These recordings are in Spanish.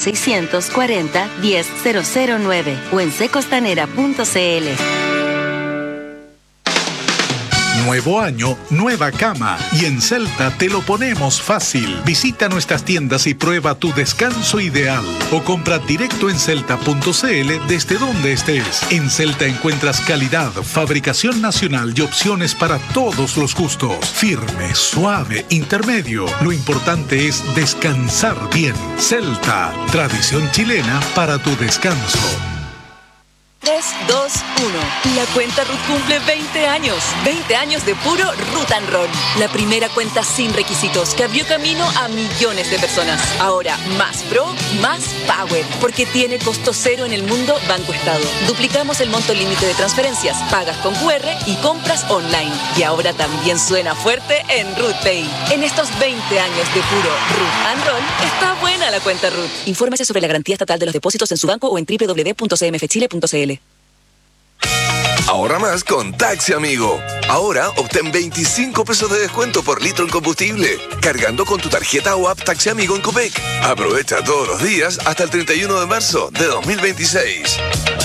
640-10009 o en secostanera.cl. Nuevo año, nueva cama. Y en Celta te lo ponemos fácil. Visita nuestras tiendas y prueba tu descanso ideal. O compra directo en celta.cl desde donde estés. En Celta encuentras calidad, fabricación nacional y opciones para todos los gustos. Firme, suave, intermedio. Lo importante es descansar bien. Celta, tradición chilena para tu descanso. 3, 2, 1. La cuenta RUT cumple 20 años. 20 años de puro Root and Roll. La primera cuenta sin requisitos que abrió camino a millones de personas. Ahora, más Pro, más Power. Porque tiene costo cero en el mundo Banco Estado. Duplicamos el monto límite de transferencias, pagas con QR y compras online. Y ahora también suena fuerte en RUT Pay. En estos 20 años de puro Root and Roll, está buena la cuenta RUT. Infórmese sobre la garantía estatal de los depósitos en su banco o en www.cmfchile.cl. Ahorra más con Taxi Amigo. Ahora obtén 25 pesos de descuento por litro en combustible, cargando con tu tarjeta o app Taxi Amigo en Copec. Aprovecha todos los días hasta el 31 de marzo de 2026.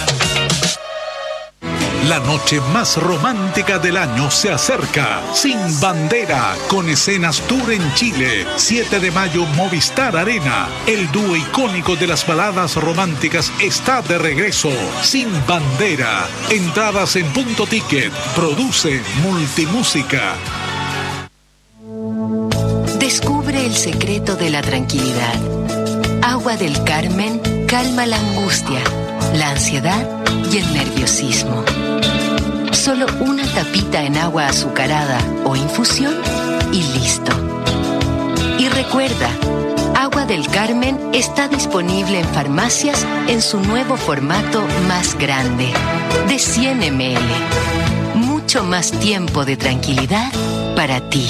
La noche más romántica del año se acerca. Sin Bandera, con escenas tour en Chile. 7 de mayo, Movistar Arena. El dúo icónico de las baladas románticas está de regreso. Sin Bandera. Entradas en Punto Ticket. Produce Multimúsica. Descubre el secreto de la tranquilidad. Agua del Carmen calma la angustia, la ansiedad y el nerviosismo. Solo una tapita en agua azucarada o infusión y listo. Y recuerda, Agua del Carmen está disponible en farmacias en su nuevo formato más grande, de 100 ml. Mucho más tiempo de tranquilidad para ti.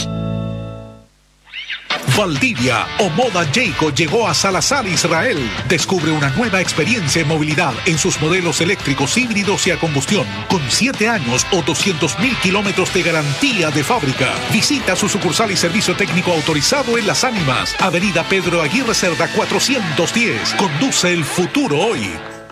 Valdivia o Moda Jayco llegó a Salazar, Israel. Descubre una nueva experiencia en movilidad en sus modelos eléctricos, híbridos y a combustión, con 7 años o 200.000 kilómetros de garantía de fábrica. Visita su sucursal y servicio técnico autorizado en Las Ánimas, Avenida Pedro Aguirre Cerda 410. Conduce el futuro hoy.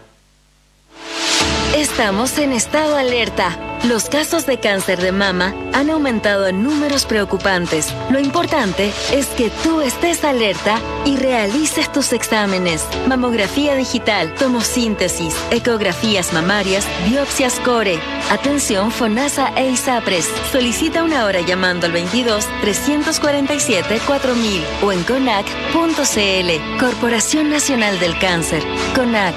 Estamos en estado alerta. Los casos de cáncer de mama han aumentado en números preocupantes. Lo importante es que tú estés alerta y realices tus exámenes. Mamografía digital, tomosíntesis, ecografías mamarias, biopsias core. Atención FONASA e ISAPRES. Solicita una hora llamando al 22-347-4000 o en CONAC.cl. Corporación Nacional del Cáncer. CONAC.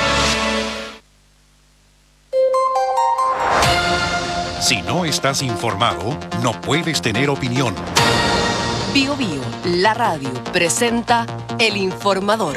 Si no estás informado, no puedes tener opinión. Bio Bio, la radio, presenta El Informador.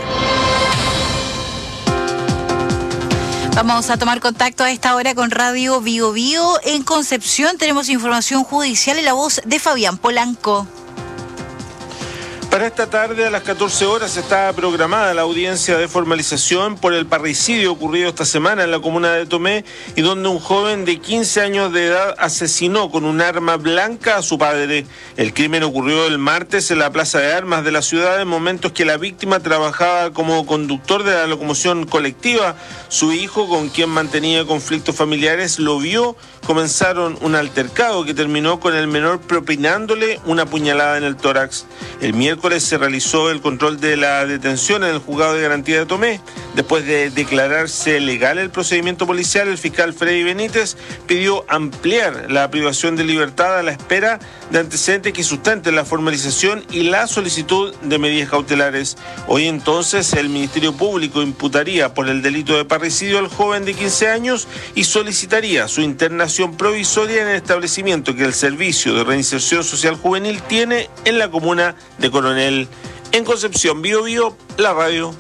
Vamos a tomar contacto a esta hora con Radio Bio Bio. En Concepción tenemos información judicial en la voz de Fabián Polanco. Para esta tarde a las 14 horas está programada la audiencia de formalización por el parricidio ocurrido esta semana en la comuna de Tomé y donde un joven de 15 años de edad asesinó con un arma blanca a su padre. El crimen ocurrió el martes en la plaza de armas de la ciudad en momentos que la víctima trabajaba como conductor de la locomoción colectiva. Su hijo, con quien mantenía conflictos familiares, lo vio. Comenzaron un altercado que terminó con el menor propinándole una puñalada en el tórax. El miércoles se realizó el control de la detención en el juzgado de garantía de Tomé. Después de declararse legal el procedimiento policial, el fiscal Freddy Benítez pidió ampliar la privación de libertad a la espera de antecedentes que sustenten la formalización y la solicitud de medidas cautelares. Hoy entonces el Ministerio Público imputaría por el delito de parricidio al joven de 15 años y solicitaría su internación provisoria en el establecimiento que el Servicio de Reinserción Social Juvenil tiene en la comuna de Coronel. En Concepción, Bio Bio, la radio.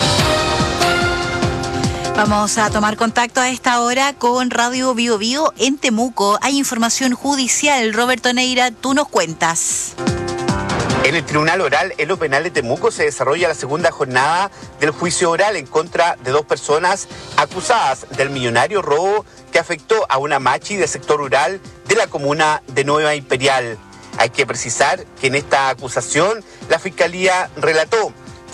Vamos a tomar contacto a esta hora con Radio Bio Bio en Temuco. Hay información judicial. Roberto Neira, tú nos cuentas. En el Tribunal Oral en lo Penal de Temuco se desarrolla la segunda jornada del juicio oral en contra de 2 personas acusadas del millonario robo que afectó a una machi del sector rural de la comuna de Nueva Imperial. Hay que precisar que en esta acusación la Fiscalía relató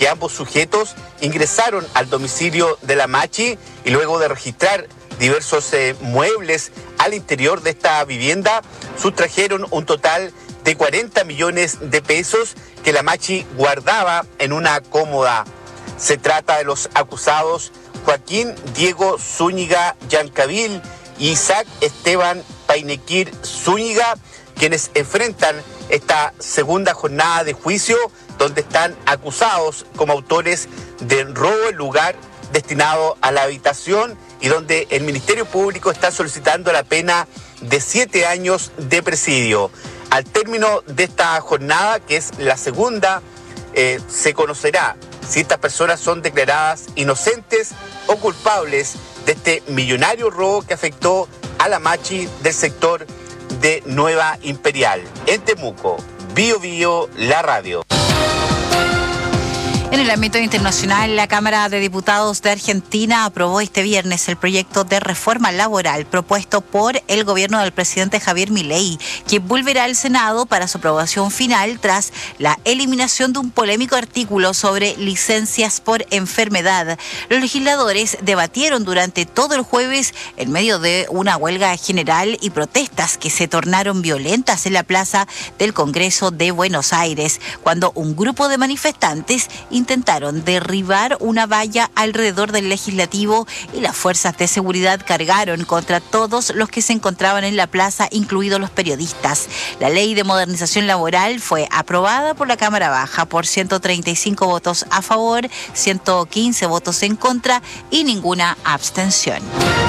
que ambos sujetos ingresaron al domicilio de la Machi y luego de registrar diversos muebles al interior de esta vivienda, sustrajeron un total de 40 millones de pesos que la Machi guardaba en una cómoda. Se trata de los acusados Joaquín Diego Zúñiga Yancavil y Isaac Esteban Painequir Zúñiga, quienes enfrentan esta segunda jornada de juicio, donde están acusados como autores de robo en lugar destinado a la habitación y donde el Ministerio Público está solicitando la pena de 7 años de presidio. Al término de esta jornada, que es la segunda, se conocerá si estas personas son declaradas inocentes o culpables de este millonario robo que afectó a la Machi del sector de Nueva Imperial. En Temuco, Bío Bío, la radio. En el ámbito internacional, la Cámara de Diputados de Argentina aprobó este viernes el proyecto de reforma laboral propuesto por el gobierno del presidente Javier Milei, que volverá al Senado para su aprobación final tras la eliminación de un polémico artículo sobre licencias por enfermedad. Los legisladores debatieron durante todo el jueves en medio de una huelga general y protestas que se tornaron violentas en la plaza del Congreso de Buenos Aires, cuando un grupo de manifestantes intentaron derribar una valla alrededor del legislativo y las fuerzas de seguridad cargaron contra todos los que se encontraban en la plaza, incluidos los periodistas. La ley de modernización laboral fue aprobada por la Cámara Baja por 135 votos a favor, 115 votos en contra y ninguna abstención.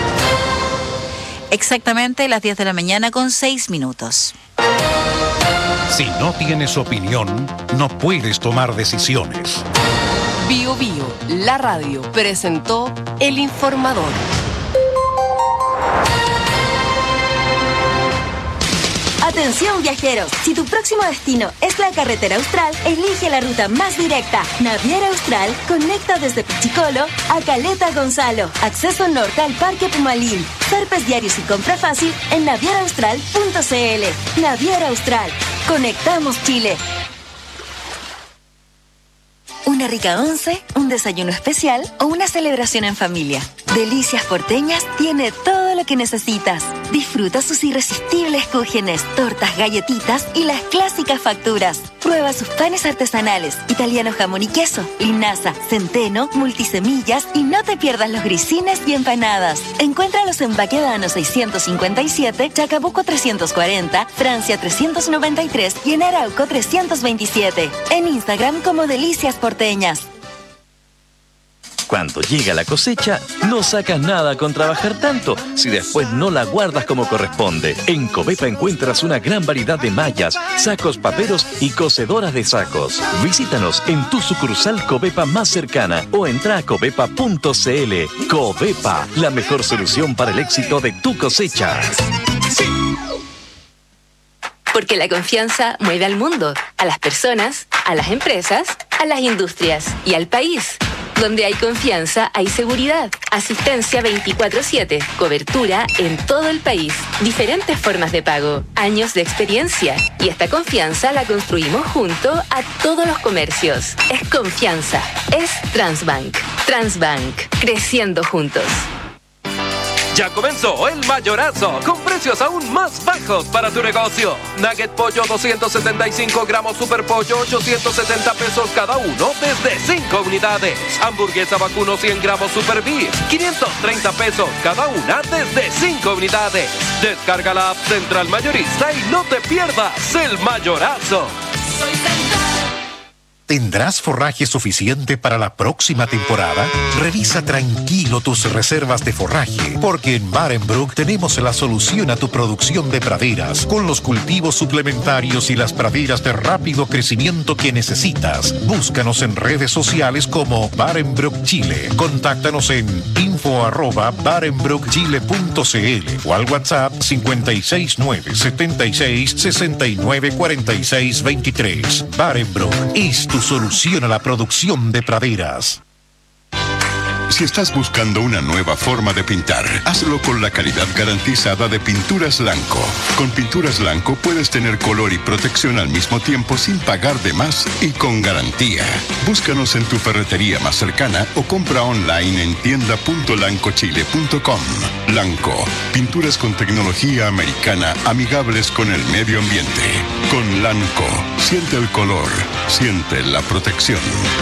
Exactamente las 10 de la mañana con 6 minutos. Si no tienes opinión, no puedes tomar decisiones. Bío Bío, la radio, presentó El Informador. Atención viajeros, si tu próximo destino es la carretera austral, elige la ruta más directa. Naviera Austral conecta desde Pichicolo a Caleta Gonzalo. Acceso norte al Parque Pumalín. Zarpes diarios y compra fácil en navieraaustral.cl. Naviera Austral. Conectamos Chile. Una rica once, un desayuno especial o una celebración en familia. Delicias Porteñas tiene todo lo que necesitas. Disfruta sus irresistibles cúgenes, tortas, galletitas y las clásicas facturas. Prueba sus panes artesanales, italiano jamón y queso, linaza, centeno, multisemillas y no te pierdas los grisines y empanadas. Encuéntralos en Baquedano 657, Chacabuco 340, Francia 393 y en Arauco 327. En Instagram como Delicias Porteñas. Cuando llega la cosecha, no sacas nada con trabajar tanto si después no la guardas como corresponde. En Covepa encuentras una gran variedad de mallas, sacos paperos y cosedoras de sacos. Visítanos en tu sucursal Covepa más cercana o entra a covepa.cl. Covepa, la mejor solución para el éxito de tu cosecha. Sí. Porque la confianza mueve al mundo, a las personas, a las empresas, a las industrias y al país. Donde hay confianza, hay seguridad. Asistencia 24/7. Cobertura en todo el país. Diferentes formas de pago. Años de experiencia. Y esta confianza la construimos junto a todos los comercios. Es confianza. Es Transbank. Transbank. Creciendo juntos. Ya comenzó el mayorazo, con precios aún más bajos para tu negocio. Nugget pollo 275 gramos super pollo, 870 pesos cada uno desde 5 unidades. Hamburguesa vacuno 100 gramos super beef, 530 pesos cada una desde 5 unidades. Descarga la app Central Mayorista y no te pierdas el mayorazo. Soy Central. ¿Tendrás forraje suficiente para la próxima temporada? Revisa tranquilo tus reservas de forraje, porque en Barenbrook tenemos la solución a tu producción de praderas, con los cultivos suplementarios y las praderas de rápido crecimiento que necesitas. Búscanos en redes sociales como Barenbrook Chile. Contáctanos en info@barenbrookchile.cl o al WhatsApp 56976694623. Barenbrook es tu solución a la producción de praderas. Si estás buscando una nueva forma de pintar, hazlo con la calidad garantizada de Pinturas Lanco. Con Pinturas Lanco puedes tener color y protección al mismo tiempo sin pagar de más y con garantía. Búscanos en tu ferretería más cercana o compra online en tienda.lancochile.com. Lanco, pinturas con tecnología americana amigables con el medio ambiente. Con Lanco, siente el color, siente la protección.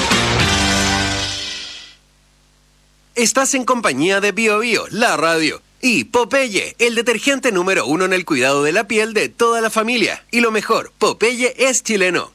Estás en compañía de Bio Bio, la radio, y Popeye, el detergente número 1 en el cuidado de la piel de toda la familia. Y lo mejor, Popeye es chileno.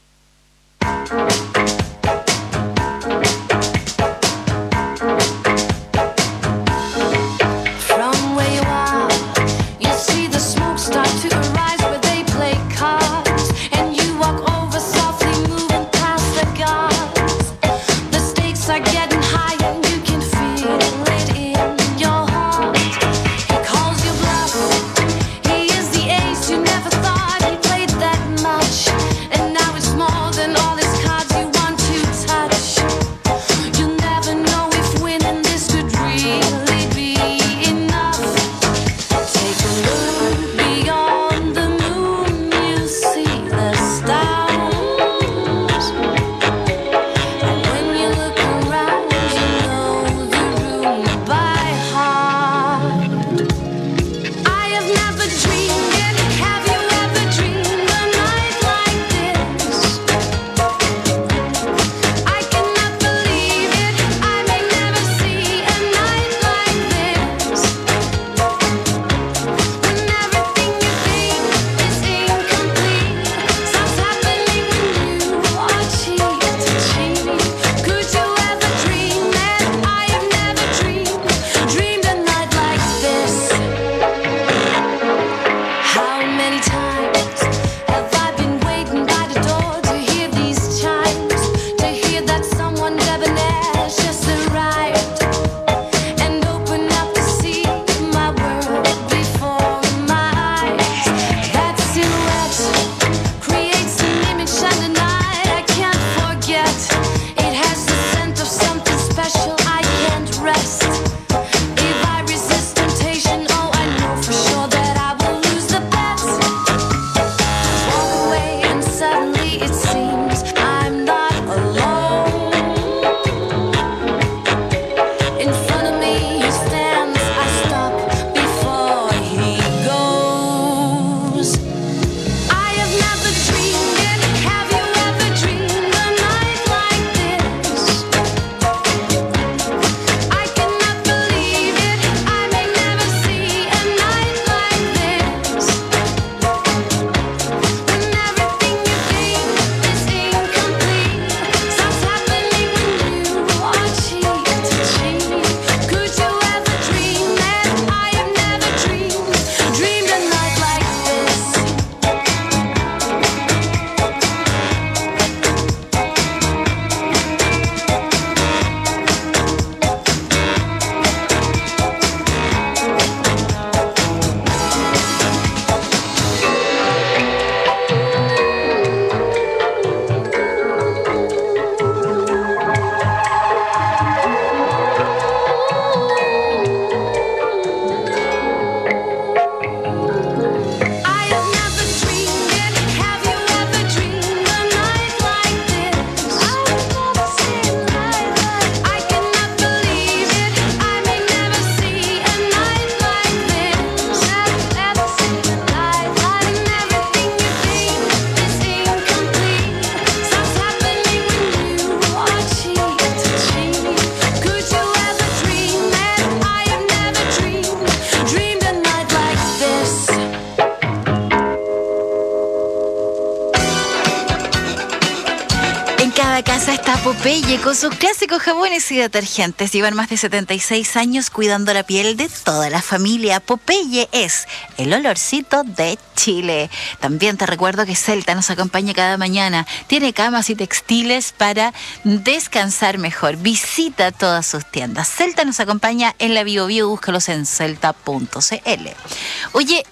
Popeye con sus clásicos jabones y detergentes. Llevan más de 76 años cuidando la piel de toda la familia. Popeye es el olorcito de Chile. También te recuerdo que Celta nos acompaña cada mañana. Tiene camas y textiles para descansar mejor. Visita todas sus tiendas. Celta nos acompaña en la Bio Bio. Búscalos en celta.cl. Oye,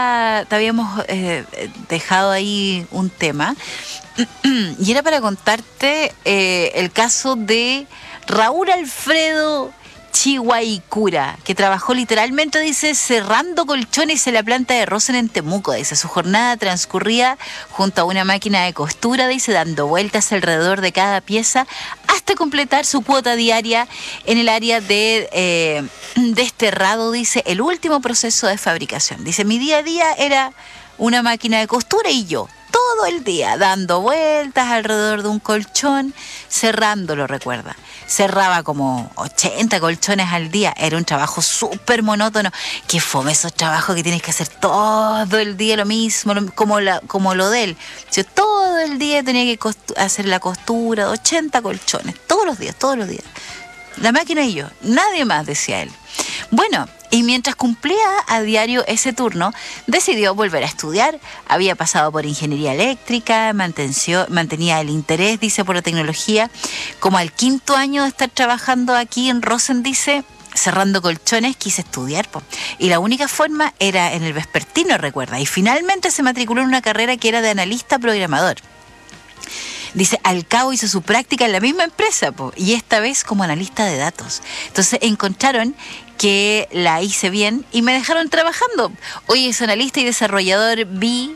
te habíamos dejado ahí un tema. Y era para contarte el caso de Raúl Alfredo Chihuahicura, que trabajó literalmente, dice, cerrando colchones en la planta de Rosen en Temuco. Dice, su jornada transcurría junto a una máquina de costura, dice, dando vueltas alrededor de cada pieza hasta completar su cuota diaria en el área de desterrado, dice, el último proceso de fabricación. Dice, mi día a día era una máquina de costura y yo, todo el día, dando vueltas alrededor de un colchón, cerrándolo, recuerda. Cerraba como 80 colchones al día. Era un trabajo súper monótono. Qué fome esos trabajos que tienes que hacer todo el día lo mismo, como lo de él. Yo todo el día tenía que hacer la costura de 80 colchones, todos los días. La máquina y yo, nadie más, decía él. Bueno, y mientras cumplía a diario ese turno, decidió volver a estudiar. Había pasado por ingeniería eléctrica, mantenía el interés, dice, por la tecnología. Como al 5.º año de estar trabajando aquí en Rosen, dice, cerrando colchones, quise estudiar, y la única forma era en el vespertino, recuerda. Y finalmente se matriculó en una carrera que era de analista programador. Dice, al cabo hizo su práctica en la misma empresa, y esta vez como analista de datos. Entonces encontraron que la hice bien y me dejaron trabajando. Hoy es analista y desarrollador BI,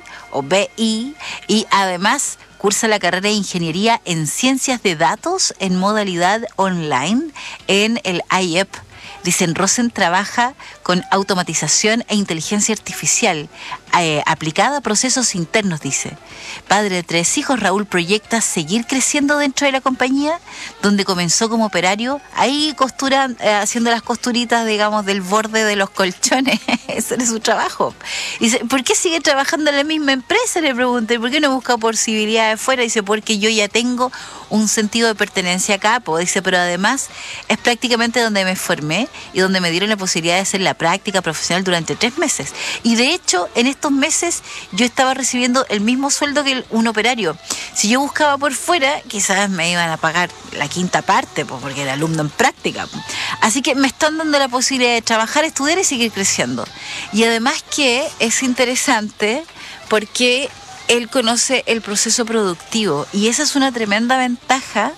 y además cursa la carrera de Ingeniería en Ciencias de Datos en modalidad online en el IEP. Dicen, Rosen trabaja con automatización e inteligencia artificial aplicada a procesos internos, dice. Padre de 3 hijos, Raúl proyecta seguir creciendo dentro de la compañía, donde comenzó como operario, ahí haciendo las costuritas, digamos, del borde de los colchones. Ese es su trabajo. Dice, ¿por qué sigue trabajando en la misma empresa? Le pregunté, ¿por qué no busca posibilidades fuera? Dice, porque yo ya tengo un sentido de pertenencia acá, dice, pero además es prácticamente donde me formé y donde me dieron la posibilidad de hacer la práctica profesional durante 3 meses. Y de hecho, en estos meses yo estaba recibiendo el mismo sueldo que un operario. Si yo buscaba por fuera, quizás me iban a pagar la 5ª parte, porque era alumno en práctica. Así que me están dando la posibilidad de trabajar, estudiar y seguir creciendo. Y además que es interesante porque él conoce el proceso productivo, y esa es una tremenda ventaja,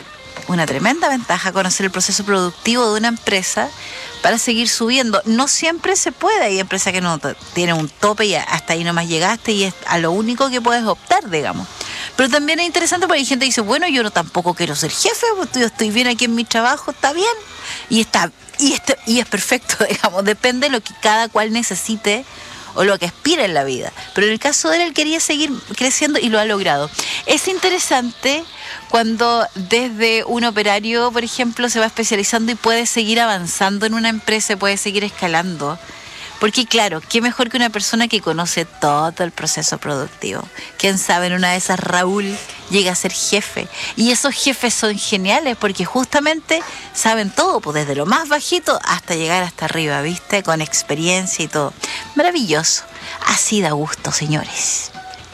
conocer el proceso productivo de una empresa para seguir subiendo. No siempre se puede, hay empresas que no tienen un tope y hasta ahí nomás llegaste y es a lo único que puedes optar, digamos. Pero también es interesante porque hay gente que dice, bueno, yo tampoco quiero ser jefe, yo estoy bien aquí en mi trabajo, está bien, y es perfecto, digamos, depende de lo que cada cual necesite o lo que aspira en la vida. Pero en el caso de él quería seguir creciendo y lo ha logrado. Es interesante cuando desde un operario, por ejemplo, se va especializando y puede seguir avanzando en una empresa, puede seguir escalando. Porque claro, qué mejor que una persona que conoce todo el proceso productivo. Quién sabe, en una de esas Raúl llega a ser jefe. Y esos jefes son geniales porque justamente saben todo, desde lo más bajito hasta llegar hasta arriba, ¿viste? Con experiencia y todo. Maravilloso. Así da gusto, señores.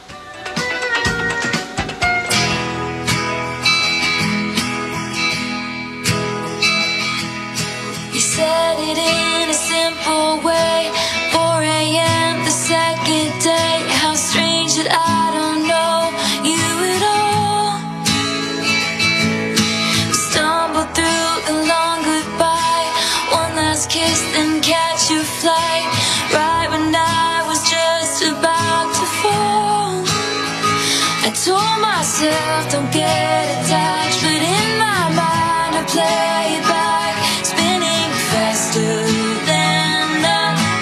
You said it in a simple way. 4 a.m. the second day. How strange that I don't know you at all. Stumble through the long goodbye. One last kiss, then catch your flight. Right when I was just about to fall. I told myself don't get attached, but in my mind I play it back, spinning faster than the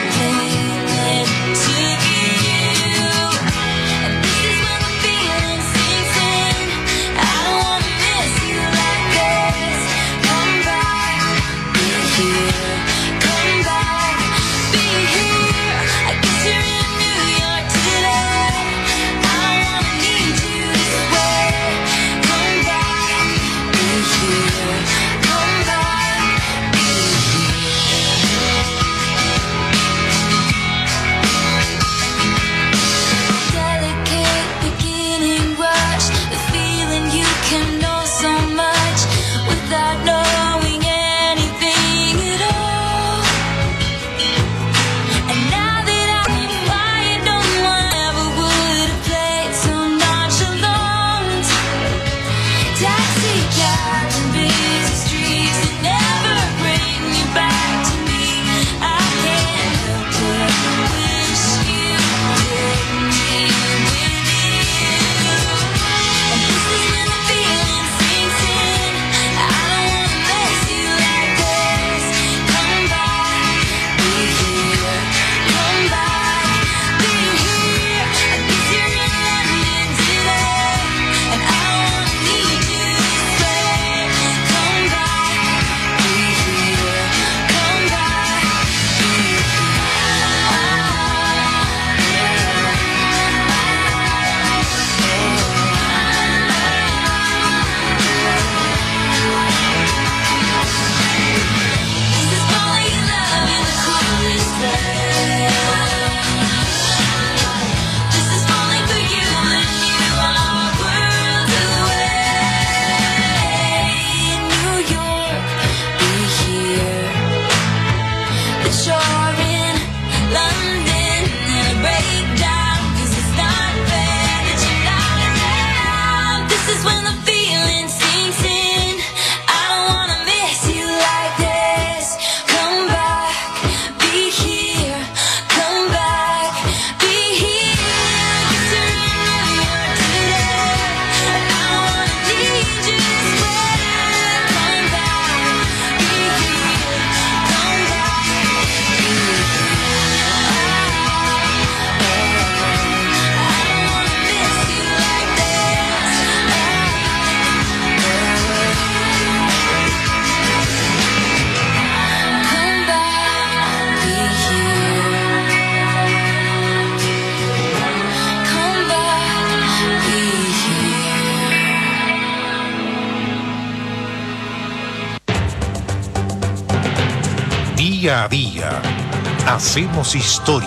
Día a día, hacemos historia.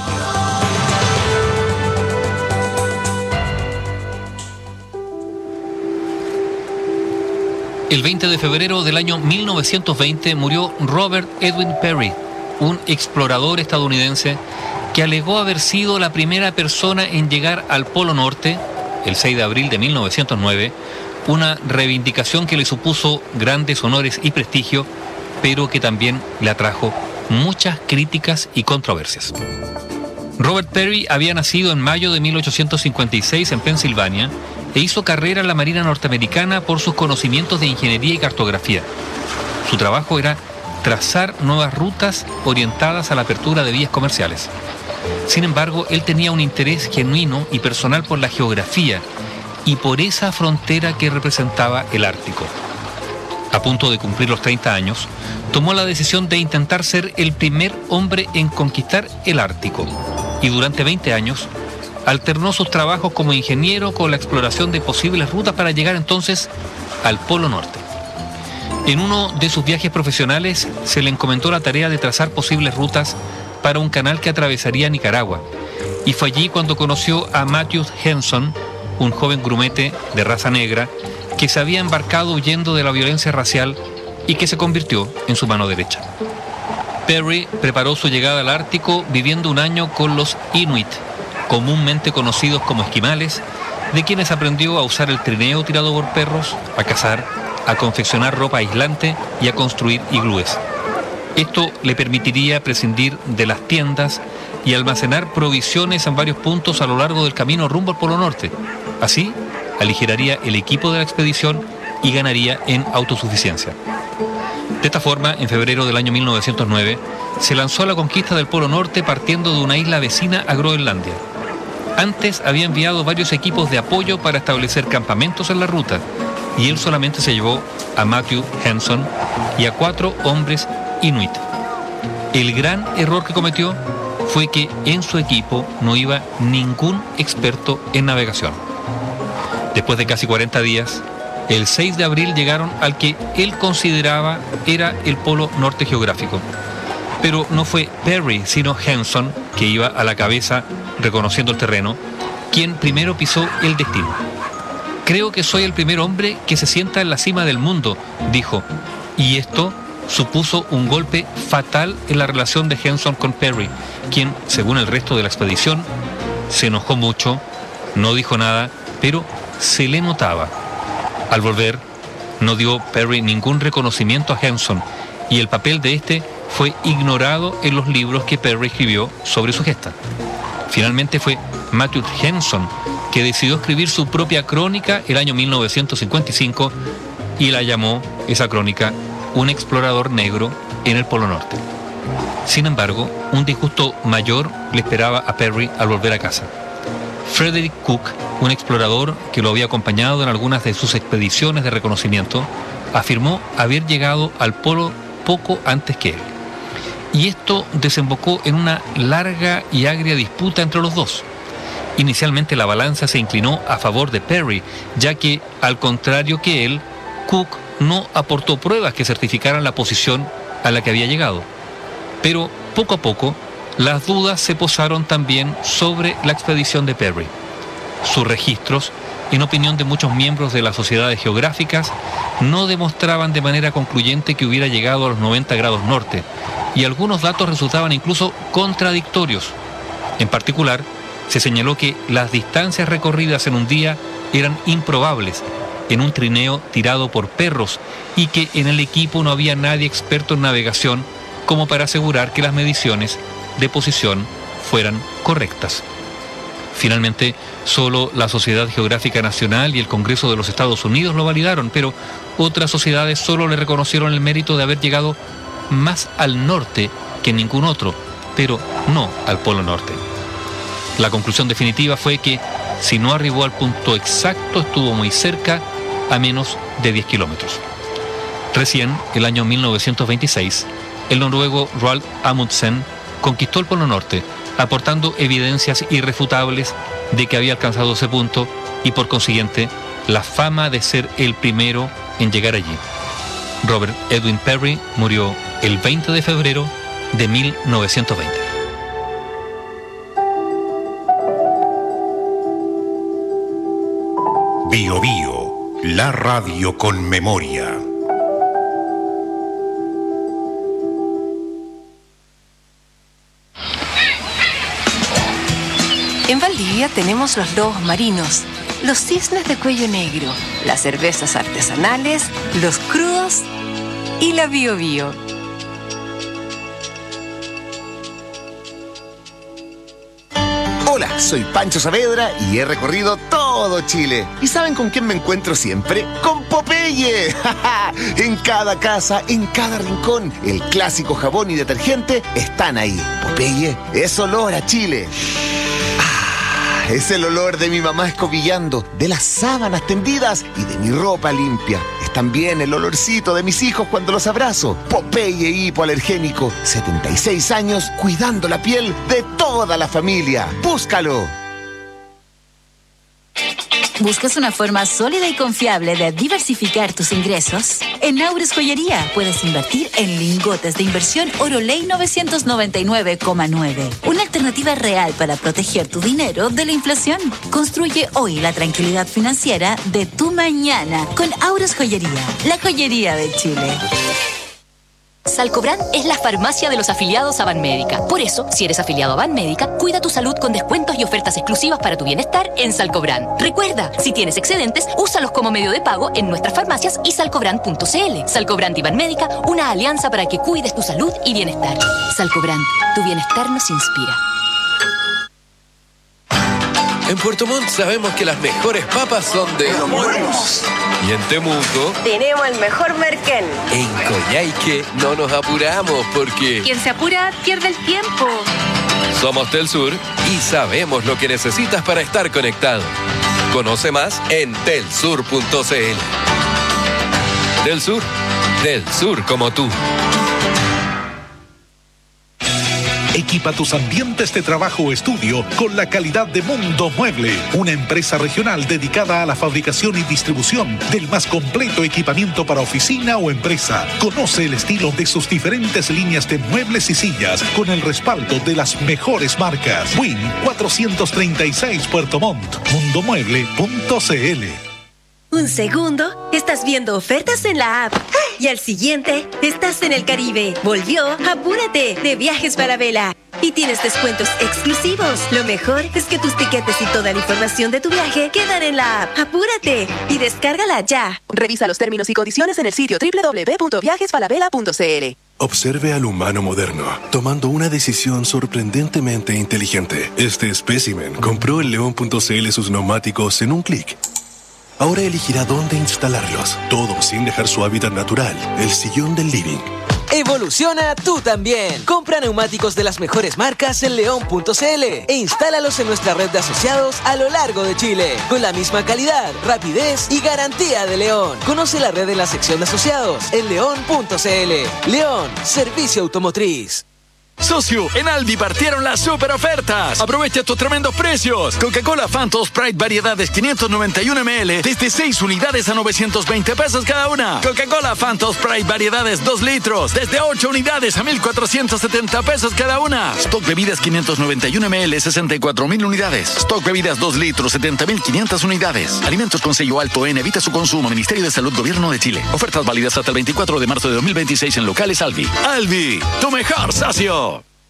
El 20 de febrero del año 1920 murió Robert Edwin Peary, un explorador estadounidense que alegó haber sido la primera persona en llegar al Polo Norte, el 6 de abril de 1909, una reivindicación que le supuso grandes honores y prestigio, pero que también le atrajo muchas críticas y controversias. Robert Peary había nacido en mayo de 1856 en Pensilvania e hizo carrera en la Marina norteamericana por sus conocimientos de ingeniería y cartografía. Su trabajo era trazar nuevas rutas orientadas a la apertura de vías comerciales. Sin embargo, él tenía un interés genuino y personal por la geografía y por esa frontera que representaba el Ártico. A punto de cumplir los 30 años, tomó la decisión de intentar ser el primer hombre en conquistar el Ártico y durante 20 años alternó sus trabajos como ingeniero con la exploración de posibles rutas para llegar entonces al Polo Norte. En uno de sus viajes profesionales se le encomendó la tarea de trazar posibles rutas para un canal que atravesaría Nicaragua, y fue allí cuando conoció a Matthew Henson, un joven grumete de raza negra que se había embarcado huyendo de la violencia racial y que se convirtió en su mano derecha. Peary preparó su llegada al Ártico viviendo un año con los Inuit, comúnmente conocidos como esquimales, de quienes aprendió a usar el trineo tirado por perros, a cazar, a confeccionar ropa aislante y a construir iglúes. Esto le permitiría prescindir de las tiendas y almacenar provisiones en varios puntos a lo largo del camino rumbo al Polo Norte. Así, aligeraría el equipo de la expedición y ganaría en autosuficiencia. De esta forma, en febrero del año 1909, se lanzó a la conquista del Polo Norte partiendo de una isla vecina a Groenlandia. Antes había enviado varios equipos de apoyo para establecer campamentos en la ruta, y él solamente se llevó a Matthew Henson y a 4 hombres Inuit. El gran error que cometió fue que en su equipo no iba ningún experto en navegación. Después de casi 40 días, el 6 de abril llegaron al que él consideraba era el Polo Norte geográfico. Pero no fue Peary, sino Henson, que iba a la cabeza reconociendo el terreno, quien primero pisó el destino. «Creo que soy el primer hombre que se sienta en la cima del mundo», dijo, y esto supuso un golpe fatal en la relación de Henson con Peary, quien, según el resto de la expedición, se enojó mucho, no dijo nada, pero se le notaba. Al volver, no dio Peary ningún reconocimiento a Henson, y el papel de este fue ignorado en los libros que Peary escribió sobre su gesta. Finalmente fue Matthew Henson que decidió escribir su propia crónica el año 1955 y la llamó, esa crónica, Un explorador negro en el Polo Norte. Sin embargo, un disgusto mayor le esperaba a Peary al volver a casa. Frederick Cook, un explorador que lo había acompañado en algunas de sus expediciones de reconocimiento, afirmó haber llegado al polo poco antes que él. Y esto desembocó en una larga y agria disputa entre los dos. Inicialmente la balanza se inclinó a favor de Peary, ya que, al contrario que él, Cook no aportó pruebas que certificaran la posición a la que había llegado. Pero poco a poco, las dudas se posaron también sobre la expedición de Peary. Sus registros, en opinión de muchos miembros de las sociedades geográficas, no demostraban de manera concluyente que hubiera llegado a los 90 grados norte, y algunos datos resultaban incluso contradictorios. En particular, se señaló que las distancias recorridas en un día eran improbables en un trineo tirado por perros y que en el equipo no había nadie experto en navegación como para asegurar que las mediciones de posición fueran correctas. Finalmente, solo la Sociedad Geográfica Nacional y el Congreso de los Estados Unidos lo validaron, pero otras sociedades solo le reconocieron el mérito de haber llegado más al norte que ningún otro, pero no al Polo Norte. La conclusión definitiva fue que, si no arribó al punto exacto, estuvo muy cerca, a menos de 10 kilómetros. Recién, el año 1926, el noruego Roald Amundsen conquistó el Polo Norte, aportando evidencias irrefutables de que había alcanzado ese punto y, por consiguiente, la fama de ser el primero en llegar allí. Robert Edwin Peary murió el 20 de febrero de 1920. Bio Bio, la radio con memoria. En Valdivia tenemos los lobos marinos, los cisnes de cuello negro, las cervezas artesanales, los crudos y la Bio Bio. Hola, soy Pancho Saavedra y he recorrido todo Chile. ¿Y saben con quién me encuentro siempre? ¡Con Popeye! En cada casa, en cada rincón, el clásico jabón y detergente están ahí. Popeye es olor a Chile. Es el olor de mi mamá escobillando, de las sábanas tendidas y de mi ropa limpia. Es también el olorcito de mis hijos cuando los abrazo. Popeye hipoalergénico, 76 años cuidando la piel de toda la familia. ¡Búscalo! ¿Buscas una forma sólida y confiable de diversificar tus ingresos? En Aures Joyería puedes invertir en lingotes de inversión Oroley 999,9. Una alternativa real para proteger tu dinero de la inflación. Construye hoy la tranquilidad financiera de tu mañana con Aures Joyería, la joyería de Chile. Salcobrand es la farmacia de los afiliados a Banmédica. Por eso, si eres afiliado a Banmédica, cuida tu salud con descuentos y ofertas exclusivas para tu bienestar en Salcobrand. Recuerda, si tienes excedentes, úsalos como medio de pago en nuestras farmacias y salcobrand.cl. Salcobrand y Banmédica, una alianza para que cuides tu salud y bienestar. Salcobrand, tu bienestar nos inspira. En Puerto Montt sabemos que las mejores papas son de los buenos. Y en Temuco tenemos el mejor merquén. En Coyhaique no nos apuramos porque Quien se apura pierde el tiempo. somos Telsur y sabemos lo que necesitas para estar conectado. Conoce más en telsur.cl. Del sur como tú. Equipa tus ambientes de trabajo o estudio con la calidad de Mundo Mueble, una empresa regional dedicada a la fabricación y distribución del más completo equipamiento para oficina o empresa. Conoce el estilo de sus diferentes líneas de muebles y sillas con el respaldo de las mejores marcas. Win 436 Puerto Montt, mundomueble.cl. Un segundo, estás viendo ofertas en la app. Y al siguiente, estás en el Caribe. Volvió Apúrate de Viajes Falabella. Y tienes descuentos exclusivos. Lo mejor es que tus tiquetes y toda la información de tu viaje quedan en la app. Apúrate y descárgala ya. Revisa los términos y condiciones en el sitio www.viajesfalabella.cl. Observe al humano moderno, tomando una decisión sorprendentemente inteligente. Este espécimen compró en león.cl sus neumáticos en un clic. Ahora elegirá dónde instalarlos, todo sin dejar su hábitat natural, el sillón del living. Evoluciona tú también. Compra neumáticos de las mejores marcas en león.cl e instálalos en nuestra red de asociados a lo largo de Chile, con la misma calidad, rapidez y garantía de León. Conoce la red en la sección de asociados en león.cl. León, servicio automotriz. Socio, en Aldi partieron las super ofertas. Aprovecha estos tremendos precios. Coca-Cola Phantom Sprite variedades 591 ml desde 6 unidades a 920 pesos cada una. Coca-Cola Phantom Sprite variedades 2 litros desde 8 unidades a 1,470 pesos cada una. Stock bebidas 591 ml 64.000 unidades. Stock bebidas 2 litros 70.500 unidades. Alimentos con sello alto en evita su consumo. Ministerio de Salud Gobierno de Chile. Ofertas válidas hasta el 24 de marzo de 2026 en locales Aldi. Aldi, tu mejor socio.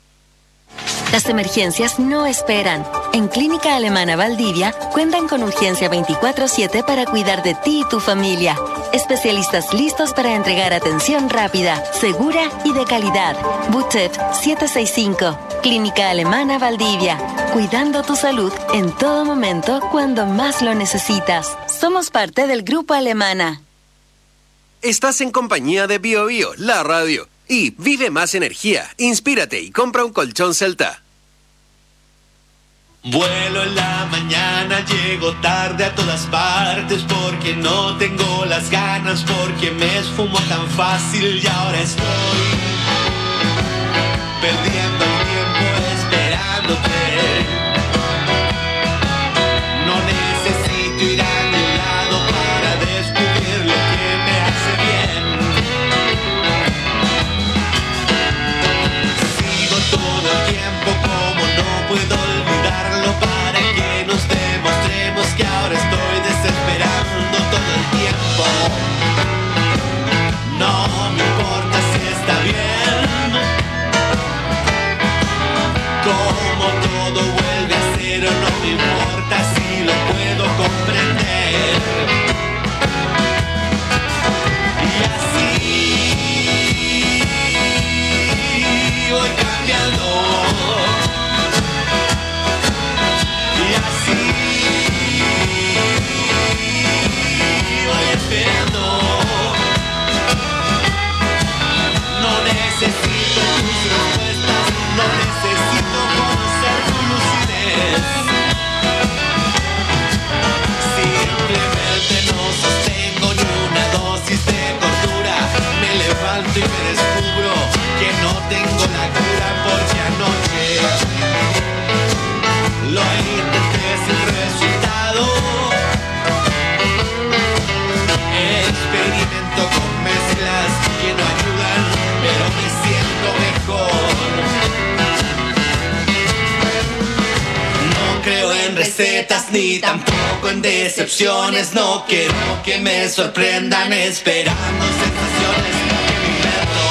Las emergencias no esperan. En Clínica Alemana Valdivia cuentan con urgencia 24/7 para cuidar de ti y tu familia. Especialistas listos para entregar atención rápida, segura y de calidad. Butet 765. Clínica Alemana Valdivia. Cuidando tu salud en todo momento cuando más lo necesitas. Somos parte del Grupo Alemana. Estás en compañía de Bio Bio, la radio. Y vive más energía, inspírate y compra un colchón Celta. Vuelo en la mañana, llego tarde a todas partes porque no tengo las ganas, porque me esfumo tan fácil y ahora estoy perdiendo el tiempo esperándote. No necesito ir a ningún lado para descubrir lo que me hace bien. voy cambiando. Y así voy esperando. No necesito tus respuestas, no necesito conocer tu lucidez. Simplemente no sostengo ni una dosis de cordura. Me levanto y me descubro que no tengo la cura porque anoche lo intenté sin resultado. Experimento con mezclas que no ayudan, pero me siento mejor. No creo en recetas ni tampoco en decepciones. No quiero que me sorprendan esperando sensaciones que me invento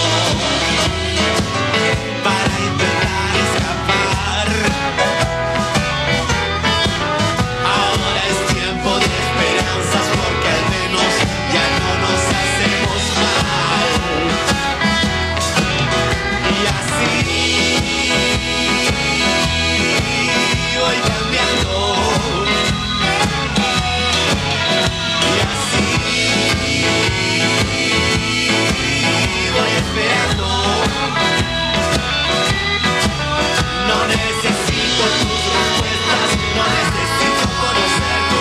para intentar escapar. Ahora es tiempo de esperanzas porque al menos ya no nos hacemos mal. Y así voy cambiando. Y así voy esperando. No necesito tus respuestas, no necesito conocer tu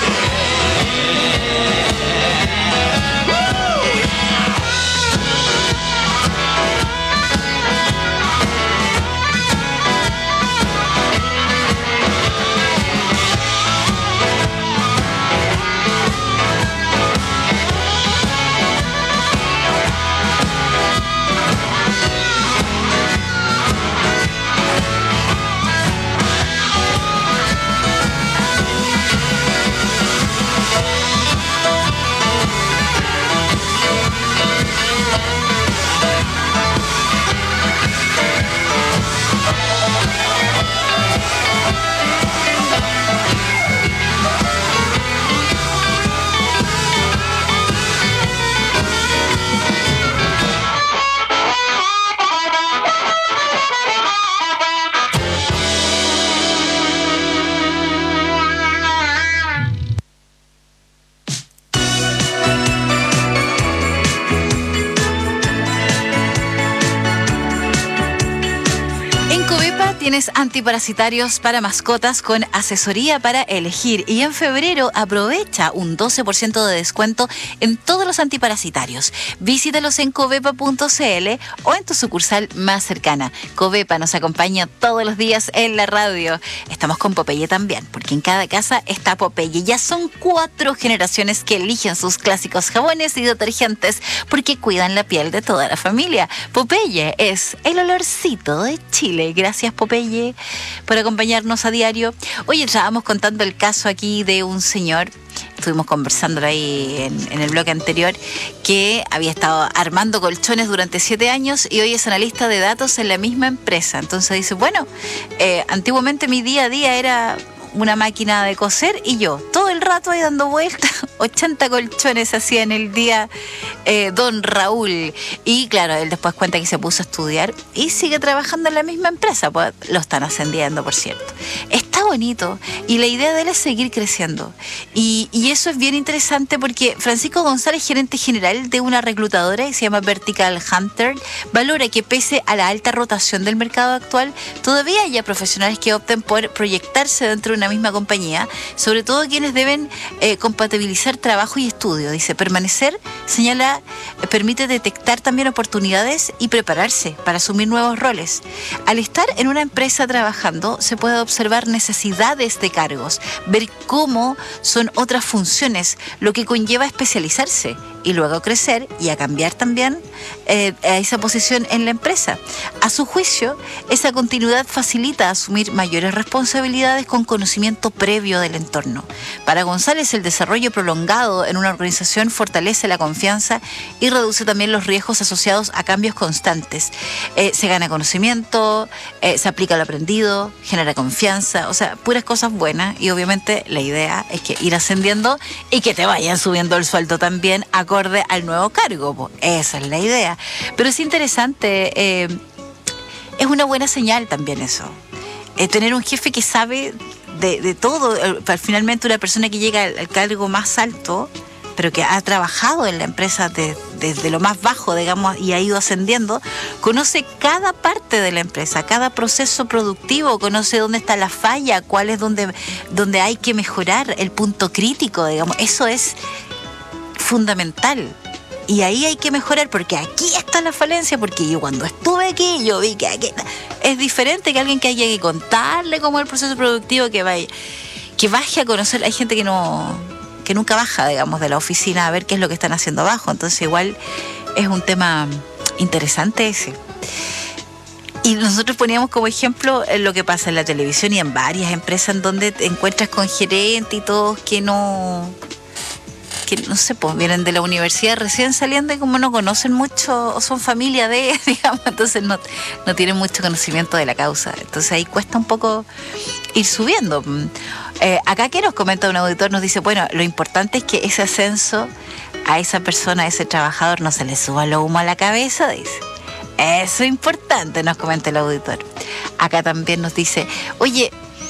Tienes antiparasitarios para mascotas con asesoría para elegir y en febrero aprovecha un 12% de descuento en todos los antiparasitarios. Visítalos en covepa.cl o en tu sucursal más cercana. Covepa nos acompaña todos los días en la radio. Estamos con Popeye también, porque en cada casa está Popeye. Ya son 4 generaciones que eligen sus clásicos jabones y detergentes porque cuidan la piel de toda la familia. Popeye es el olorcito de Chile. Gracias, Popeye, por acompañarnos a diario. Hoy estábamos contando el caso aquí de un señor, estuvimos conversándolo ahí en el bloque anterior, que había estado armando colchones durante 7 años y hoy es analista de datos en la misma empresa. Entonces dice, bueno, antiguamente mi día a día era una máquina de coser y yo todo el rato ahí dando vueltas, 80 colchones hacía en el día don Raúl. Y claro, él después cuenta que se puso a estudiar y sigue trabajando en la misma empresa, pues lo están ascendiendo, por cierto. Está bonito y la idea de él es seguir creciendo y eso es bien interesante porque Francisco González, gerente general de una reclutadora que se llama Vertical Hunter, valora que pese a la alta rotación del mercado actual, todavía haya profesionales que opten por proyectarse dentro de una misma compañía, sobre todo quienes deben compatibilizar trabajo y estudio. Dice, permanecer, señala, permite detectar también oportunidades y prepararse para asumir nuevos roles. Al estar en una empresa trabajando, se puede observar necesidades de cargos, ver cómo son otras funciones, lo que conlleva especializarse y luego crecer y a cambiar también a esa posición en la empresa. A su juicio, esa continuidad facilita asumir mayores responsabilidades con conocimiento previo del entorno. Para González, el desarrollo prolongado en una organización fortalece la confianza y reduce también los riesgos asociados a cambios constantes. Se gana conocimiento, se aplica lo aprendido, genera confianza, o sea, puras cosas buenas, y obviamente la idea es que ir ascendiendo y que te vayan subiendo el sueldo también acorde al nuevo cargo. Esa es la idea. Pero es interesante es una buena señal también eso. Tener un jefe que sabe de todo, finalmente una persona que llega al cargo más alto, pero que ha trabajado en la empresa desde lo más bajo, digamos, y ha ido ascendiendo, conoce cada parte de la empresa, cada proceso productivo, conoce dónde está la falla, cuál es donde hay que mejorar, el punto crítico, digamos. Eso es fundamental. Y ahí hay que mejorar, porque aquí está la falencia, porque yo cuando estuve aquí, yo vi que aquí es diferente que alguien que haya que contarle cómo es el proceso productivo, que baje a conocer. Hay gente que nunca baja, digamos, de la oficina a ver qué es lo que están haciendo abajo. Entonces igual es un tema interesante ese. Y nosotros poníamos como ejemplo lo que pasa en la televisión y en varias empresas en donde te encuentras con gerentes y todos que no sé, pues vienen de la universidad recién saliendo y como no conocen mucho o son familia de, digamos, entonces no tienen mucho conocimiento de la causa. Entonces ahí cuesta un poco ir subiendo. Acá que nos comenta un auditor, nos dice, bueno, lo importante es que ese ascenso a esa persona, a ese trabajador, no se le suba lo humo a la cabeza, dice. Eso es importante, nos comenta el auditor. Acá también nos dice, oye,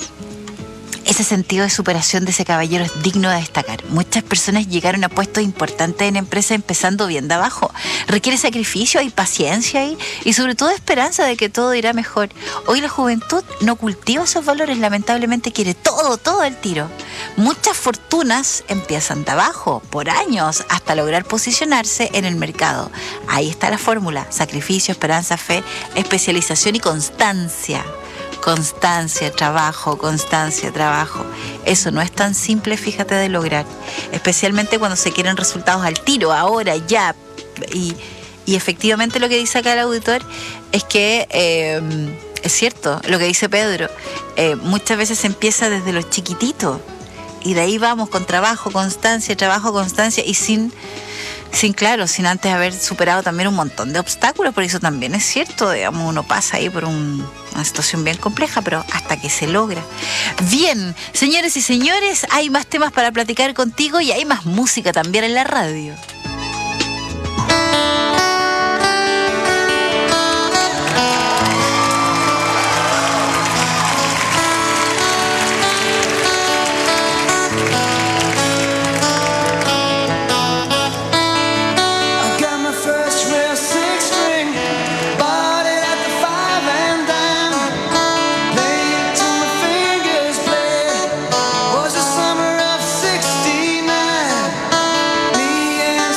ese sentido de superación de ese caballero es digno de destacar. Muchas personas llegaron a puestos importantes en empresas empezando bien de abajo. Requiere sacrificio, hay paciencia ahí y sobre todo esperanza de que todo irá mejor. Hoy la juventud no cultiva esos valores, lamentablemente quiere todo al tiro. Muchas fortunas empiezan de abajo, por años, hasta lograr posicionarse en el mercado. Ahí está la fórmula: sacrificio, esperanza, fe, especialización y constancia. Constancia, trabajo. Eso no es tan simple, fíjate, de lograr. Especialmente cuando se quieren resultados al tiro, ahora, ya. Y efectivamente lo que dice acá el auditor es que es cierto, lo que dice Pedro. Muchas veces se empieza desde los chiquititos. Y de ahí vamos con trabajo, constancia y sin antes haber superado también un montón de obstáculos, por eso también es cierto, digamos, uno pasa ahí por una situación bien compleja, pero hasta que se logra. Bien, señores y señores, hay más temas para platicar contigo y hay más música también en la radio. Was the summer of '69. Me and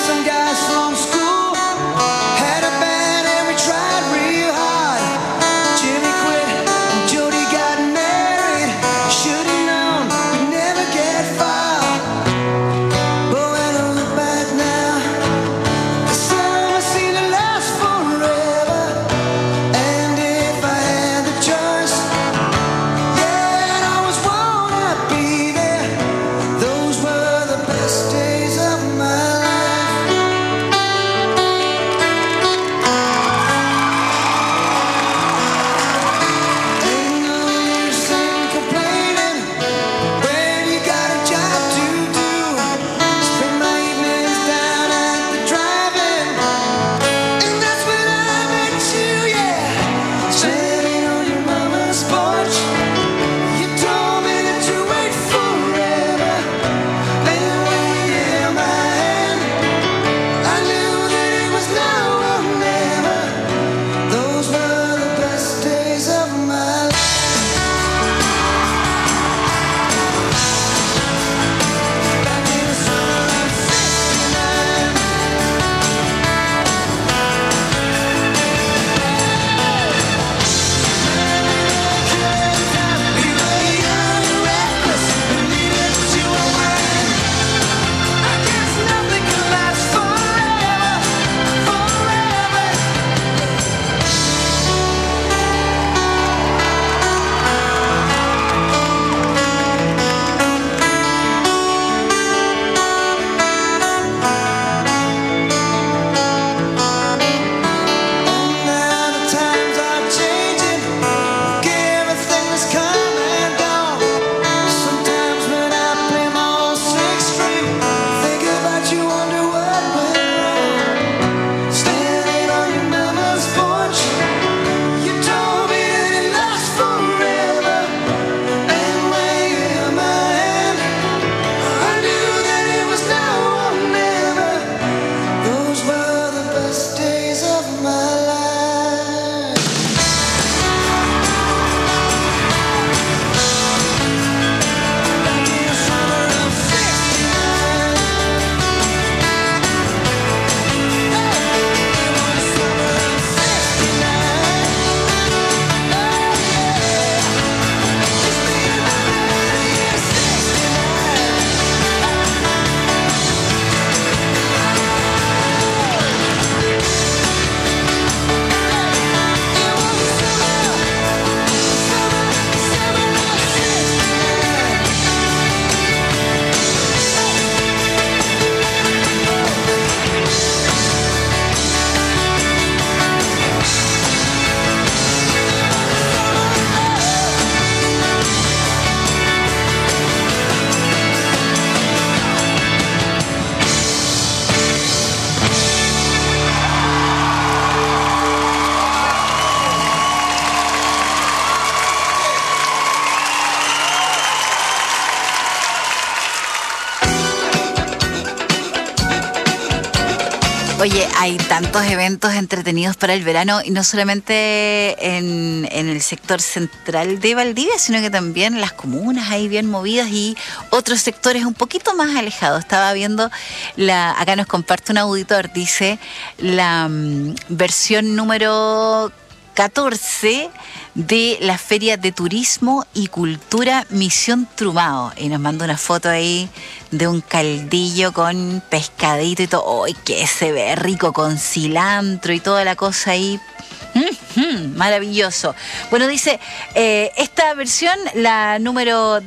Hay tantos eventos entretenidos para el verano y no solamente en el sector central de Valdivia, sino que también las comunas ahí bien movidas y otros sectores un poquito más alejados. Estaba viendo, acá nos comparte un auditor, dice la versión número 14 de la Feria de Turismo y Cultura Misión Trumao. Y nos manda una foto ahí de un caldillo con pescadito y todo. ¡Ay, que se ve rico! Con cilantro y toda la cosa ahí. Maravilloso. Bueno, dice, esta versión, la número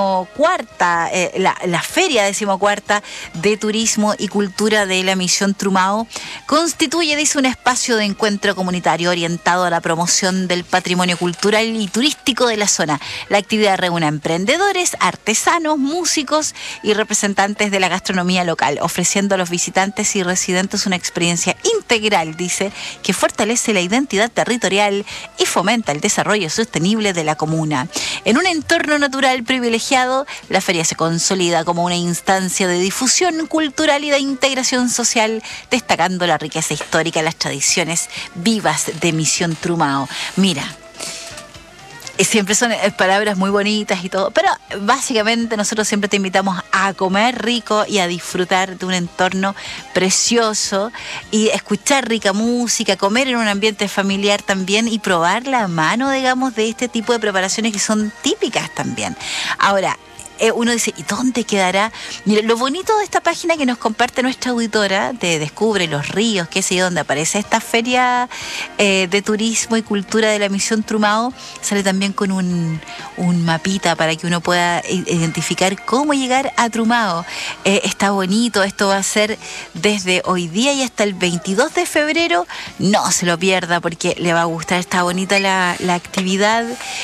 14, la feria 14 de Turismo y Cultura de la Misión Trumao, constituye, dice, un espacio de encuentro comunitario orientado a la promoción del patrimonio cultural y turístico de la zona. La actividad reúne a emprendedores, artesanos, músicos y representantes de la gastronomía local, ofreciendo a los visitantes y residentes una experiencia integral, dice, que fortalece la identidad territorial y fomenta el desarrollo sostenible de la comuna. En un entorno natural privilegiado, la feria se consolida como una instancia de difusión cultural y de integración social, destacando la riqueza histórica y las tradiciones vivas de Misión Trumao. Mira, siempre son palabras muy bonitas y todo, pero básicamente nosotros siempre te invitamos a comer rico y a disfrutar de un entorno precioso y escuchar rica música, comer en un ambiente familiar también y probar la mano, digamos, de este tipo de preparaciones que son típicas también. Ahora, uno dice, ¿y dónde quedará? Mira, lo bonito de esta página que nos comparte nuestra auditora de Descubre los Ríos, qué sé yo, donde aparece esta feria de turismo y cultura de la Misión Trumao, sale también con un mapita para que uno pueda identificar cómo llegar a Trumao. Está bonito, esto va a ser desde hoy día y hasta el 22 de febrero. No se lo pierda porque le va a gustar, está bonita la actividad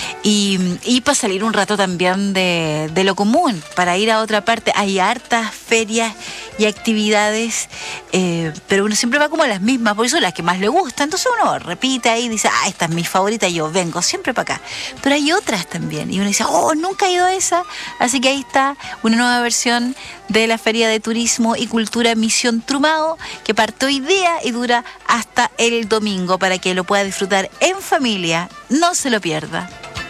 y para salir un rato también de lo común, para ir a otra parte. Hay hartas ferias y actividades, pero uno siempre va como a las mismas, porque son las que más le gustan. Entonces uno repite ahí y dice, esta es mi favorita, yo vengo siempre para acá. Pero hay otras también y uno dice, nunca he ido a esa. Así que ahí está una nueva versión de la Feria de Turismo y Cultura Misión Trumao, que parte hoy día y dura hasta el domingo para que lo pueda disfrutar en familia. No se lo pierda.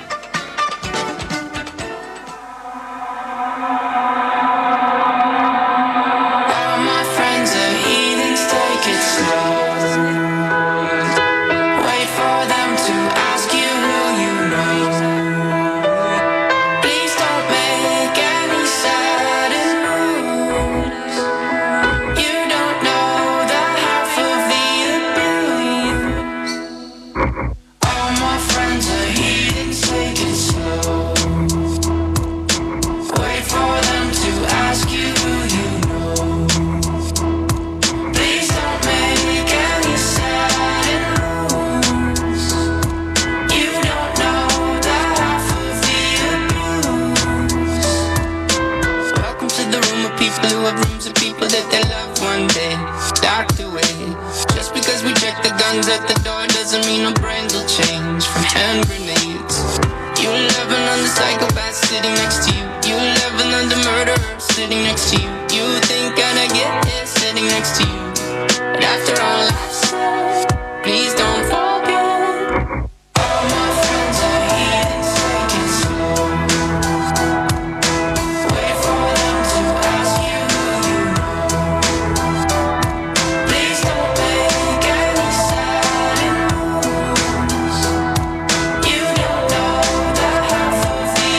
At the door doesn't mean our brains will change from hand grenades. You laughing on the psychopath sitting next to you. You laughing on the murderer sitting next to you. You think I'd get here sitting next to you. But after all I've said, please don't forget. All my friends are heathens, take it slow. Wait for them to ask you who you know. Please don't make any sudden moves. You don't know the half of the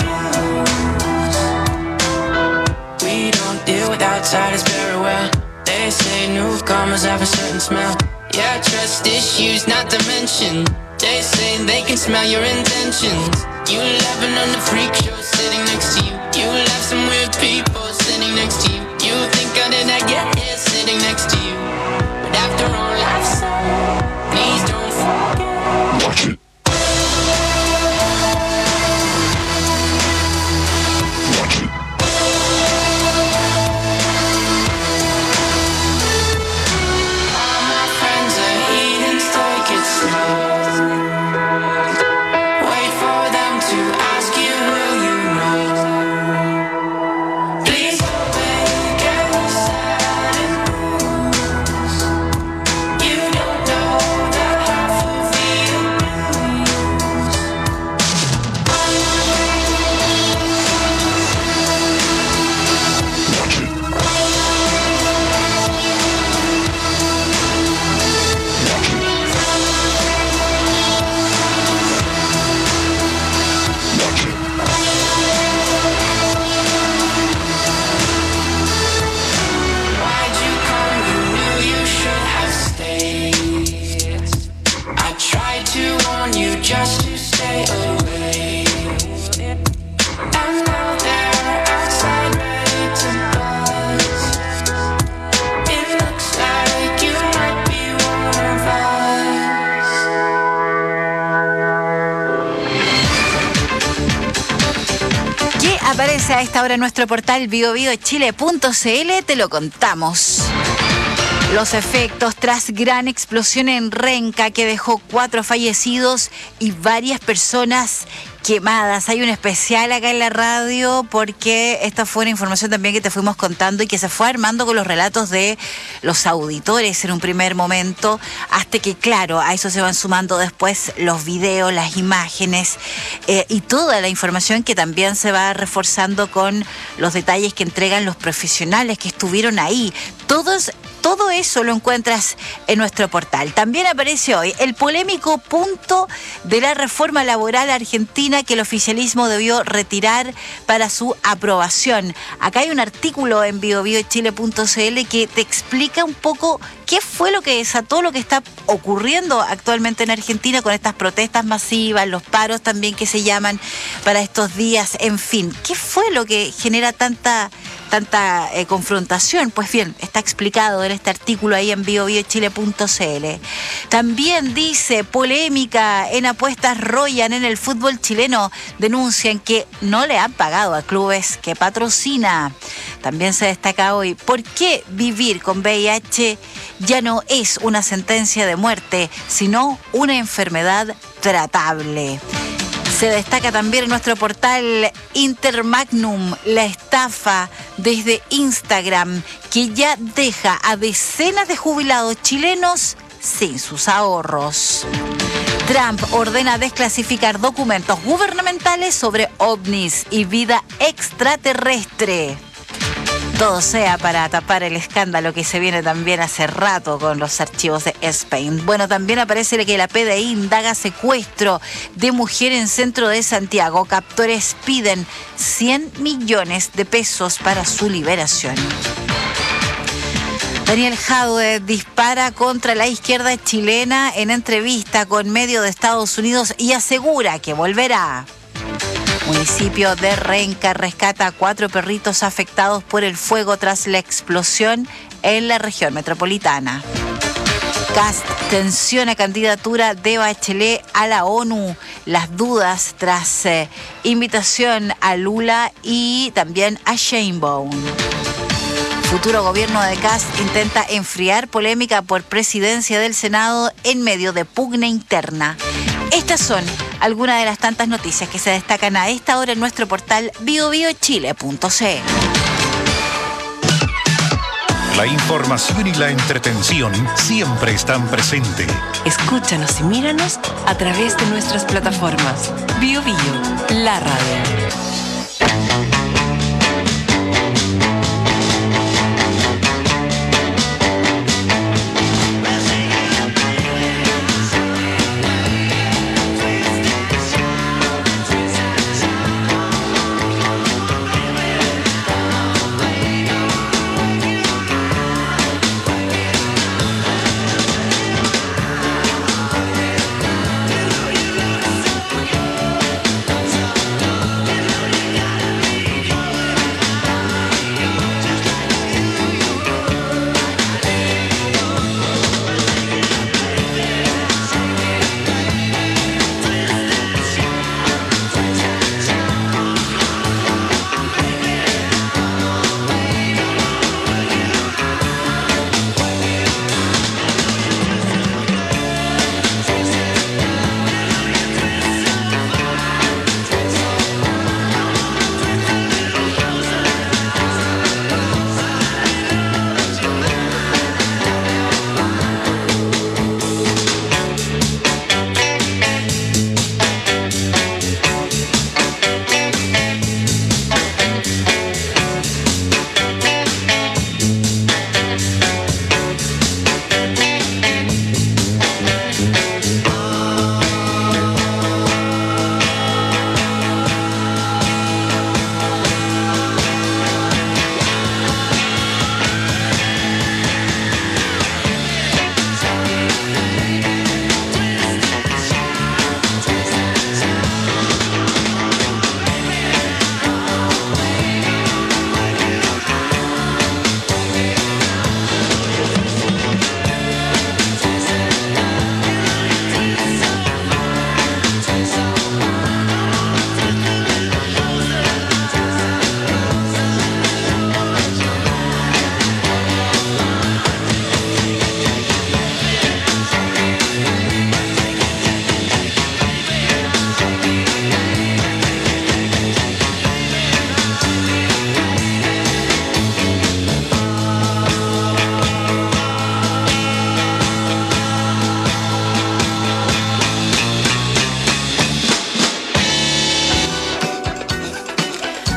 abuse. We don't deal with outsiders very well. They say newcomers have a certain smell. Yeah, trust issues not to mention. They say they can smell your intentions. You laughing on the freak show sitting next to you. You laugh some weird people sitting next to you. You think how did I get here sitting next to you? But after all I've said, please don't forget. Watch it. Aparece a esta hora en nuestro portal biobiochile.cl, te lo contamos. Los efectos tras gran explosión en Renca que dejó 4 fallecidos y varias personas quemadas. Hay un especial acá en la radio porque esta fue una información también que te fuimos contando y que se fue armando con los relatos de los auditores en un primer momento, hasta que, claro, a eso se van sumando después los videos, las imágenes y toda la información que también se va reforzando con los detalles que entregan los profesionales que estuvieron ahí. Todo eso lo encuentras en nuestro portal. También aparece hoy el polémico punto de la reforma laboral argentina que el oficialismo debió retirar para su aprobación. Acá hay un artículo en biobiochile.cl que te explica un poco qué fue lo que desató lo que está ocurriendo actualmente en Argentina con estas protestas masivas, los paros también que se llaman para estos días, en fin. ¿Qué fue lo que genera tanta confrontación? Pues bien, está explicado en este artículo ahí en biobiochile.cl. También dice, polémica en apuestas Royan en el fútbol chileno. Denuncian que no le han pagado a clubes que patrocina. También se destaca hoy, ¿por qué vivir con VIH ya no es una sentencia de muerte, sino una enfermedad tratable? Se destaca también en nuestro portal Intermagnum, la estafa desde Instagram, que ya deja a decenas de jubilados chilenos sin sus ahorros. Trump ordena desclasificar documentos gubernamentales sobre ovnis y vida extraterrestre. Todo sea para tapar el escándalo que se viene también hace rato con los archivos de Spain. Bueno, también aparece que la PDI indaga secuestro de mujer en centro de Santiago. Captores piden 100 millones de pesos para su liberación. Daniel Jadwe dispara contra la izquierda chilena en entrevista con medios de Estados Unidos y asegura que volverá. Municipio de Renca rescata a 4 perritos afectados por el fuego tras la explosión en la región metropolitana. Kast tensiona candidatura de Bachelet a la ONU. Las dudas tras invitación a Lula y también a Sheinbaum. Futuro gobierno de Kast intenta enfriar polémica por presidencia del Senado en medio de pugna interna. Estas son algunas de las tantas noticias que se destacan a esta hora en nuestro portal biobiochile.cl. La información y la entretención siempre están presentes. Escúchanos y míranos a través de nuestras plataformas. Bio Bio, la radio.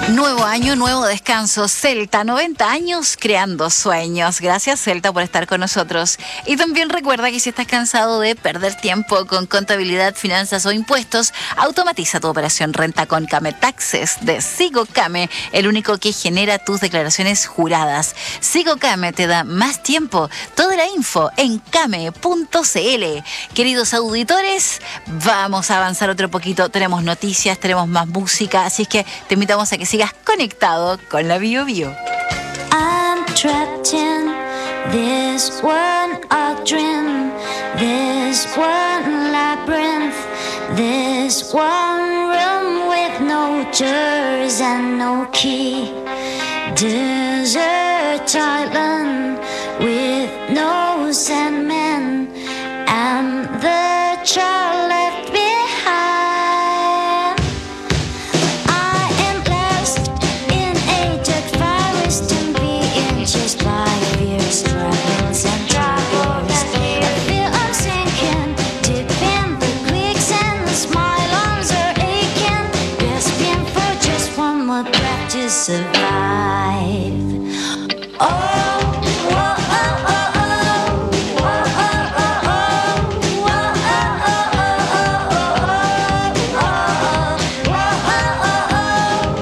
Nuevo año, nuevo descanso. Celta, 90 años creando sueños. Gracias, Celta, por estar con nosotros. Y también recuerda que si estás cansado de perder tiempo con contabilidad, finanzas o impuestos, automatiza tu operación Renta con Came Taxes de Sigo Came, el único que genera tus declaraciones juradas. Sigo Came te da más tiempo. Toda la info en came.cl. Queridos auditores, vamos a avanzar otro poquito. Tenemos noticias, tenemos más música, así es que te invitamos a que sigas conectado con la Bio Bio. I'm trapped in this one odd dream, this one labyrinth, this one room with no doors and no key. Desert island with no sandmen and the child left behind. Just by fears, struggles and troubles. I feel I'm sinking deep in the quicksand. My lungs are aching, gasping for just one more breath to survive. Oh, whoa, oh, oh, oh, whoa, oh, oh, oh, whoa, oh, oh, oh, oh, oh, oh, oh,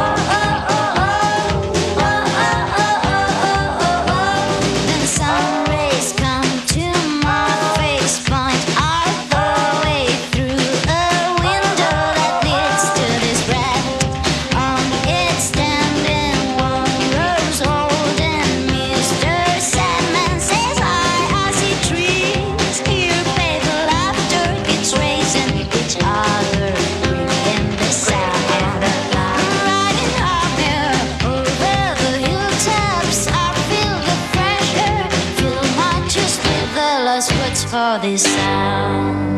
for this sound.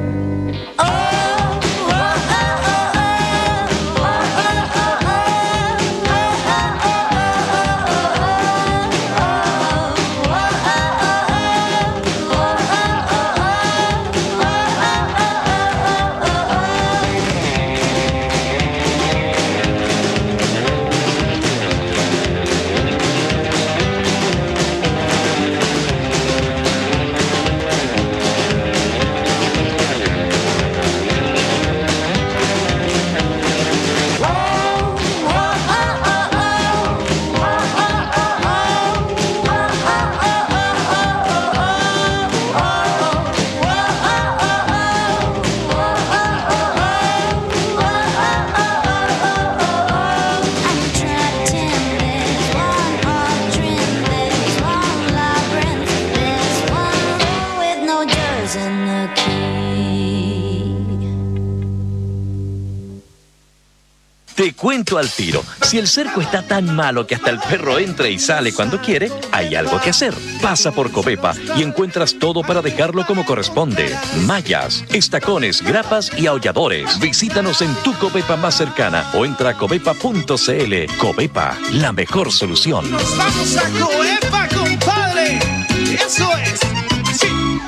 Te cuento al tiro. Si el cerco está tan malo que hasta el perro entra y sale cuando quiere, hay algo que hacer. Pasa por Covepa y encuentras todo para dejarlo como corresponde. Mallas, estacones, grapas y aulladores. Visítanos en tu Covepa más cercana o entra a covepa.cl. Covepa, la mejor solución. ¡Nos vamos a Covepa, compadre! ¡Eso es! ¡Sí!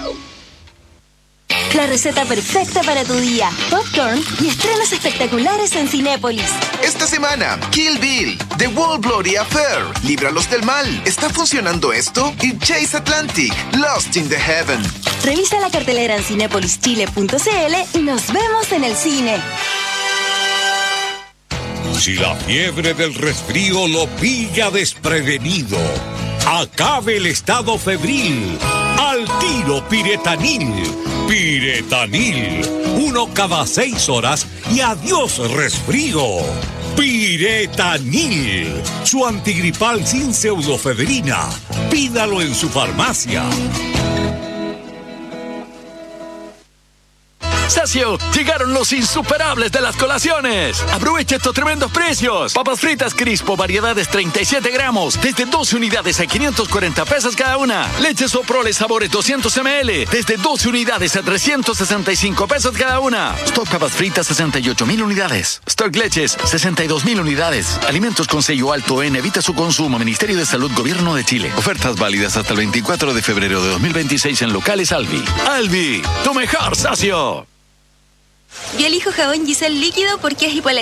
La receta perfecta para tu día. Popcorn y estrenos espectaculares en Cinépolis. Esta semana, Kill Bill, The World Glory Affair, Líbralos del Mal, ¿está funcionando esto? Y Chase Atlantic, Lost in the Heaven. Revisa la cartelera en cinépolischile.cl y nos vemos en el cine. Si la fiebre del resfrío lo pilla desprevenido, acabe el estado febril. Al tiro Piretanil. Piretanil. 1 cada 6 horas y adiós resfrío. Piretanil. Su antigripal sin pseudofebrina. Pídalo en su farmacia. Sacio, llegaron los insuperables de las colaciones. Aprovecha estos tremendos precios. Papas fritas Crispo, variedades 37 gramos, desde 12 unidades a 540 pesos cada una. Leche Soprole sabores 200 ml, desde 12 unidades a 365 pesos cada una. Stock papas fritas 68,000 unidades. Stock leches 62,000 unidades. Alimentos con sello alto en evita su consumo. Ministerio de Salud, Gobierno de Chile. Ofertas válidas hasta el 24 de febrero de 2026 en locales Alvi. Alvi, tu mejor socio. Yo elijo jabón Giselle líquido porque es hipoalergénico.